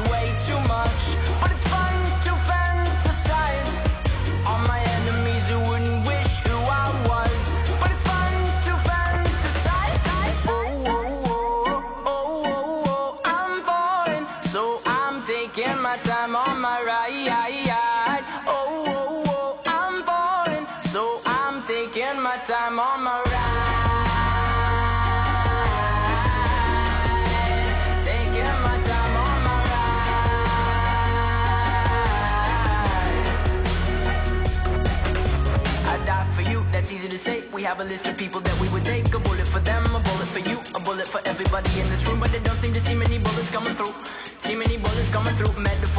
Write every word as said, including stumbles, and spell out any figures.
way too much, but it's fun to fantasize on my enemies who wouldn't wish who I was. But it's fun to fantasize. Oh, oh, oh, oh, oh, oh, I'm falling, so I'm taking my time on my ride. Oh, oh, oh, I'm falling, so I'm taking my time on my ride. That's easy to say. We have a list of people that we would take. A bullet for them, a bullet for you, a bullet for everybody in this room. But they don't seem to see many bullets coming through. See many bullets coming through. Metaphor